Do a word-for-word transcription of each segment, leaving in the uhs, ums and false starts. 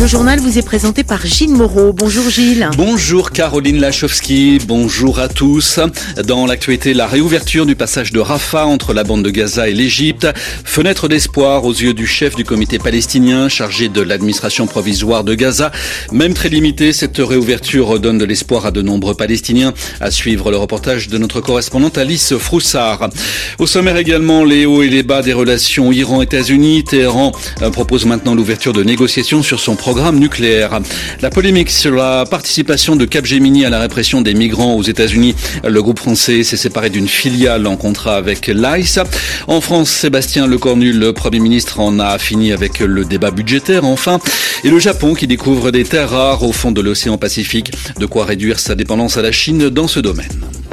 Le journal vous est présenté par Gilles Moreau. Bonjour Gilles. Bonjour Caroline Lachowski, bonjour à tous. Dans l'actualité, la réouverture du passage de Rafah entre la bande de Gaza et l'Égypte. Fenêtre d'espoir aux yeux du chef du comité palestinien chargé de l'administration provisoire de Gaza. Même très limitée, cette réouverture donne de l'espoir à de nombreux Palestiniens. À suivre le reportage de notre correspondante Alice Froussard. Au sommaire également, les hauts et les bas des relations Iran-États-Unis. Téhéran propose maintenant l'ouverture de négociations sur son programme nucléaire. La polémique sur la participation de Capgemini à la répression des migrants aux États-Unis. Le groupe français s'est séparé d'une filiale en contrat avec l'I C E. En France, Sébastien Lecornu, le Premier ministre, en a fini avec le débat budgétaire enfin. Et le Japon qui découvre des terres rares au fond de l'océan Pacifique. De quoi réduire sa dépendance à la Chine dans ce domaine.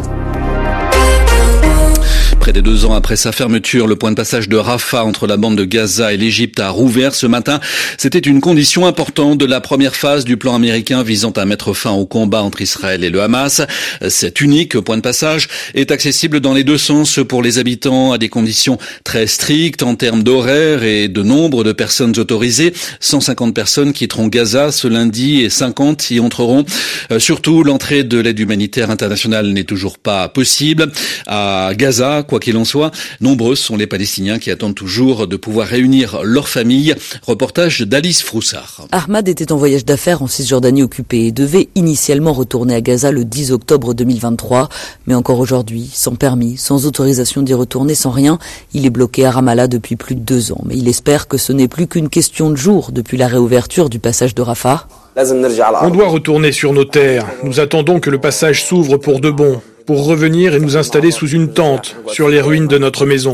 Près de deux ans après sa fermeture, le point de passage de Rafah entre la bande de Gaza et l'Égypte a rouvert ce matin. C'était une condition importante de la première phase du plan américain visant à mettre fin au combat entre Israël et le Hamas. Cet unique point de passage est accessible dans les deux sens pour les habitants à des conditions très strictes en termes d'horaire et de nombre de personnes autorisées. cent cinquante personnes quitteront Gaza ce lundi et cinquante y entreront. Surtout, l'entrée de l'aide humanitaire internationale n'est toujours pas possible. À Gaza, quoi qu'il en soit, nombreux sont les Palestiniens qui attendent toujours de pouvoir réunir leurs familles. Reportage d'Alice Froussard. Ahmad était en voyage d'affaires en Cisjordanie occupée et devait initialement retourner à Gaza le dix octobre deux mille vingt-trois. Mais encore aujourd'hui, sans permis, sans autorisation d'y retourner, sans rien, il est bloqué à Ramallah depuis plus de deux ans. Mais il espère que ce n'est plus qu'une question de jours depuis la réouverture du passage de Rafah. On doit retourner sur nos terres. Nous attendons que le passage s'ouvre pour de bon, pour revenir et nous installer sous une tente, sur les ruines de notre maison.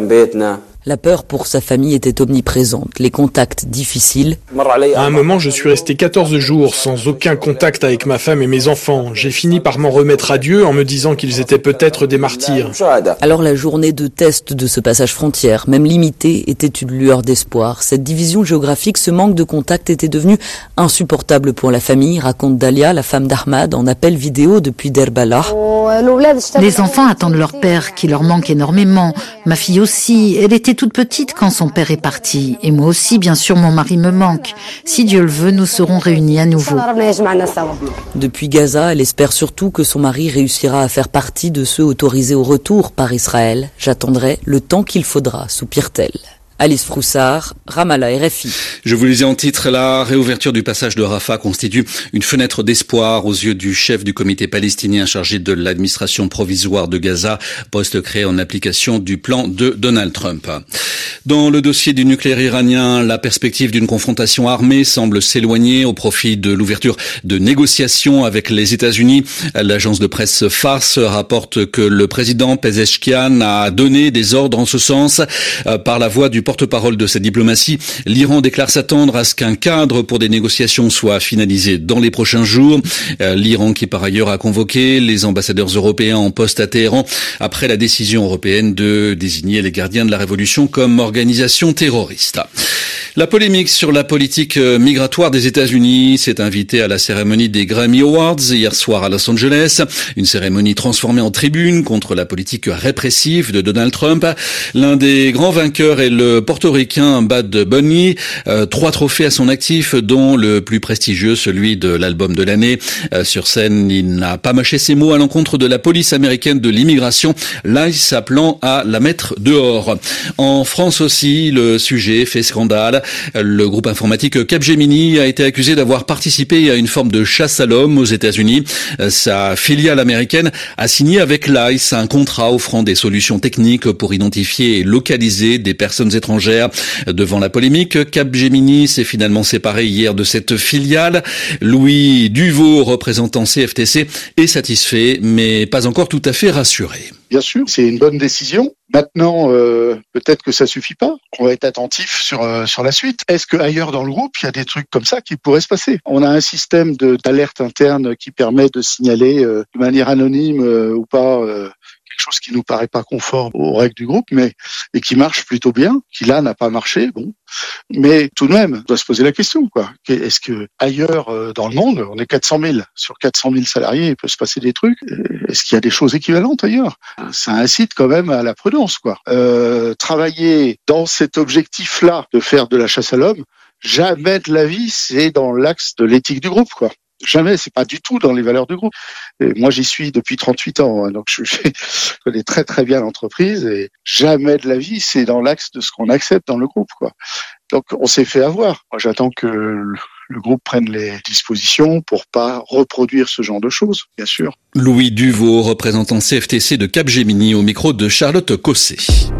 La peur pour sa famille était omniprésente, les contacts difficiles. À un moment, je suis resté quatorze jours sans aucun contact avec ma femme et mes enfants. J'ai fini par m'en remettre à Dieu en me disant qu'ils étaient peut-être des martyrs. Alors la journée de test de ce passage frontière, même limitée, était une lueur d'espoir. Cette division géographique, ce manque de contact était devenu insupportable pour la famille, raconte Dalia, la femme d'Ahmad, en appel vidéo depuis Derbala. Les enfants attendent leur père qui leur manque énormément. Ma fille aussi, elle était toute petite quand son père est parti. Et moi aussi, bien sûr, mon mari me manque. Si Dieu le veut, nous serons réunis à nouveau. Depuis Gaza, elle espère surtout que son mari réussira à faire partie de ceux autorisés au retour par Israël. J'attendrai le temps qu'il faudra, soupire-t-elle. Alice Froussard, Ramallah, R F I. Je vous lisais en titre, la réouverture du passage de Rafah constitue une fenêtre d'espoir aux yeux du chef du comité palestinien chargé de l'administration provisoire de Gaza, poste créé en application du plan de Donald Trump. Dans le dossier du nucléaire iranien, la perspective d'une confrontation armée semble s'éloigner au profit de l'ouverture de négociations avec les États-Unis. L'agence de presse Fars rapporte que le président Pezeshkian a donné des ordres en ce sens par la voix du porte-parole de cette diplomatie. L'Iran déclare s'attendre à ce qu'un cadre pour des négociations soit finalisé dans les prochains jours. L'Iran qui par ailleurs a convoqué les ambassadeurs européens en poste à Téhéran après la décision européenne de désigner les gardiens de la révolution comme organisation terroriste. La polémique sur la politique migratoire des États-Unis s'est invitée à la cérémonie des Grammy Awards hier soir à Los Angeles. Une cérémonie transformée en tribune contre la politique répressive de Donald Trump. L'un des grands vainqueurs est le portoricain Bad Bunny. Euh, trois trophées à son actif, dont le plus prestigieux, celui de l'album de l'année. Euh, sur scène, il n'a pas mâché ses mots à l'encontre de la police américaine de l'immigration, l'I C E appelant à la mettre dehors. En France aussi, le sujet fait scandale. Le groupe informatique Capgemini a été accusé d'avoir participé à une forme de chasse à l'homme aux États-Unis. Sa filiale américaine a signé avec l'I C E un contrat offrant des solutions techniques pour identifier et localiser des personnes étrangères. Devant la polémique, Capgemini s'est finalement séparé hier de cette filiale. Louis Duvaux, représentant C F T C, est satisfait, mais pas encore tout à fait rassuré. Bien sûr, c'est une bonne décision. Maintenant, euh, peut-être que ça suffit pas. On va être attentif sur euh, sur la suite. Est-ce que ailleurs dans le groupe, il y a des trucs comme ça qui pourraient se passer? On a un système de, d'alerte interne qui permet de signaler euh, de manière anonyme euh, ou pas euh, quelque chose qui nous paraît pas conforme aux règles du groupe, mais et qui marche plutôt bien, qui là n'a pas marché. Bon, mais tout de même, on doit se poser la question, quoi. Est-ce que ailleurs euh, dans le monde, on est quatre cent mille sur quatre cent mille salariés, il peut se passer des trucs? Est-ce qu'il y a des choses équivalentes ailleurs? Ça incite quand même à la prudence, quoi. Euh, travailler dans cet objectif-là de faire de la chasse à l'homme, jamais de la vie, c'est dans l'axe de l'éthique du groupe, quoi. Jamais, c'est pas du tout dans les valeurs du groupe. Et moi, j'y suis depuis trente-huit ans, hein, donc je, je connais très très bien l'entreprise et jamais de la vie, c'est dans l'axe de ce qu'on accepte dans le groupe, quoi. Donc, on s'est fait avoir. Moi, j'attends que le, le groupe prenne les dispositions pour pas reproduire ce genre de choses, bien sûr. Louis Duvaux, représentant C F T C de Capgemini, au micro de Charlotte Cossé.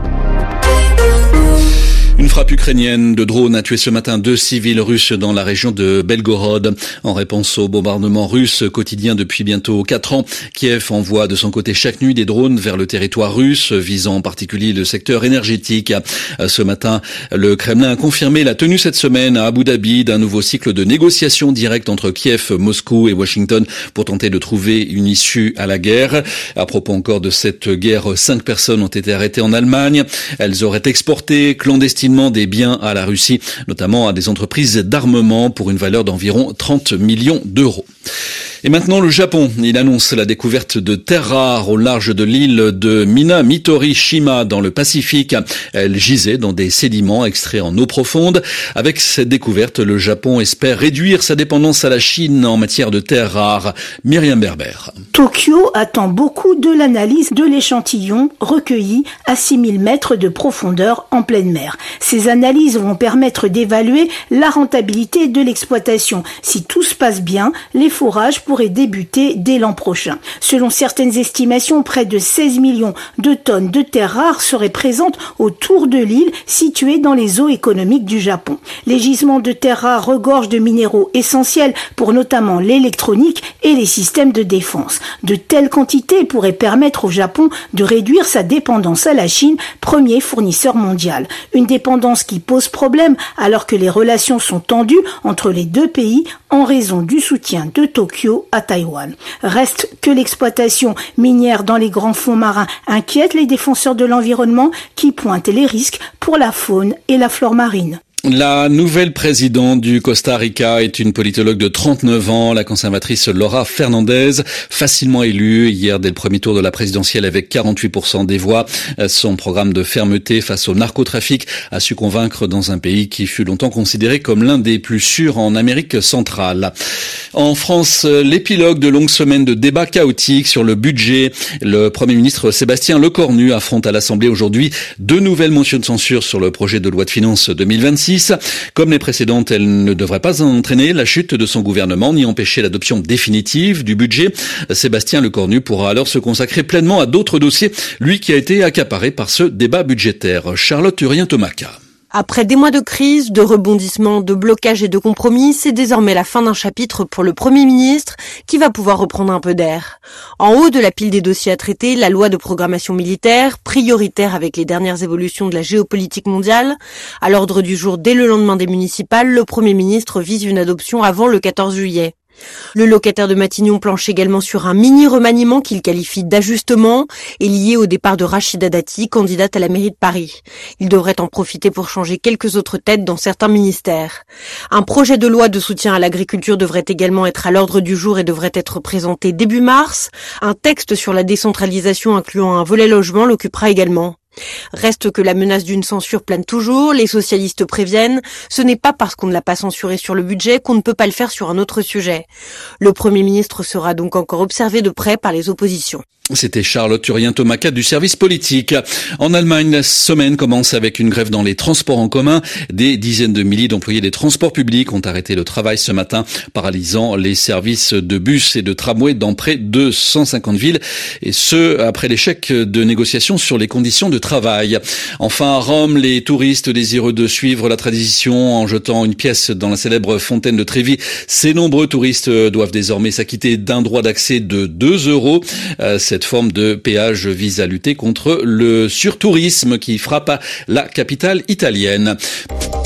Une frappe ukrainienne de drone a tué ce matin deux civils russes dans la région de Belgorod. En réponse au bombardement russe quotidien depuis bientôt quatre ans, Kiev envoie de son côté chaque nuit des drones vers le territoire russe, visant en particulier le secteur énergétique. Ce matin, le Kremlin a confirmé la tenue cette semaine à Abu Dhabi d'un nouveau cycle de négociations directes entre Kiev, Moscou et Washington pour tenter de trouver une issue à la guerre. À propos encore de cette guerre, cinq personnes ont été arrêtées en Allemagne. Elles auraient exporté clandestinement des biens à la Russie, notamment à des entreprises d'armement pour une valeur d'environ trente millions d'euros. Et maintenant, le Japon. Il annonce la découverte de terres rares au large de l'île de Minamitori-shima dans le Pacifique. Elle gisait dans des sédiments extraits en eau profonde. Avec cette découverte, le Japon espère réduire sa dépendance à la Chine en matière de terres rares. Myriam Berber. Tokyo attend beaucoup de l'analyse de l'échantillon recueilli à six mille mètres de profondeur en pleine mer. Ces analyses vont permettre d'évaluer la rentabilité de l'exploitation. Si tout se passe bien, les forages pourrait débuter dès l'an prochain. Selon certaines estimations, près de seize millions de tonnes de terres rares seraient présentes autour de l'île située dans les eaux économiques du Japon. Les gisements de terres rares regorgent de minéraux essentiels pour notamment l'électronique et les systèmes de défense. De telles quantités pourraient permettre au Japon de réduire sa dépendance à la Chine, premier fournisseur mondial. Une dépendance qui pose problème alors que les relations sont tendues entre les deux pays en raison du soutien de Tokyo à Taïwan. Reste que l'exploitation minière dans les grands fonds marins inquiète les défenseurs de l'environnement qui pointent les risques pour la faune et la flore marine. La nouvelle présidente du Costa Rica est une politologue de trente-neuf ans, la conservatrice Laura Fernandez, facilement élue hier dès le premier tour de la présidentielle avec quarante-huit pour cent des voix. Son programme de fermeté face au narcotrafic a su convaincre dans un pays qui fut longtemps considéré comme l'un des plus sûrs en Amérique centrale. En France, l'épilogue de longues semaines de débats chaotiques sur le budget. Le Premier ministre Sébastien Lecornu affronte à l'Assemblée aujourd'hui deux nouvelles motions de censure sur le projet de loi de finances deux mille vingt-six. Comme les précédentes, elle ne devrait pas entraîner la chute de son gouvernement ni empêcher l'adoption définitive du budget. Sébastien Lecornu pourra alors se consacrer pleinement à d'autres dossiers, lui qui a été accaparé par ce débat budgétaire. Charlotte Urien-Tomaca. Après des mois de crise, de rebondissements, de blocages et de compromis, c'est désormais la fin d'un chapitre pour le Premier ministre qui va pouvoir reprendre un peu d'air. En haut de la pile des dossiers à traiter, la loi de programmation militaire, prioritaire avec les dernières évolutions de la géopolitique mondiale. À l'ordre du jour dès le lendemain des municipales, le Premier ministre vise une adoption avant le quatorze juillet. Le locataire de Matignon planche également sur un mini-remaniement qu'il qualifie d'ajustement et lié au départ de Rachida Dati, candidate à la mairie de Paris. Il devrait en profiter pour changer quelques autres têtes dans certains ministères. Un projet de loi de soutien à l'agriculture devrait également être à l'ordre du jour et devrait être présenté début mars. Un texte sur la décentralisation incluant un volet logement l'occupera également. Reste que la menace d'une censure plane toujours, les socialistes préviennent, ce n'est pas parce qu'on ne l'a pas censuré sur le budget qu'on ne peut pas le faire sur un autre sujet. Le Premier ministre sera donc encore observé de près par les oppositions. C'était Charlotte Urien-Tomaca du service politique. En Allemagne, la semaine commence avec une grève dans les transports en commun. Des dizaines de milliers d'employés des transports publics ont arrêté le travail ce matin, paralysant les services de bus et de tramway dans près de cent cinquante villes. Et ce, après l'échec de négociations sur les conditions de travail. Enfin, à Rome, les touristes désireux de suivre la tradition en jetant une pièce dans la célèbre fontaine de Trévi. Ces nombreux touristes doivent désormais s'acquitter d'un droit d'accès de deux euros. Cette forme de péage vise à lutter contre le surtourisme qui frappe la capitale italienne.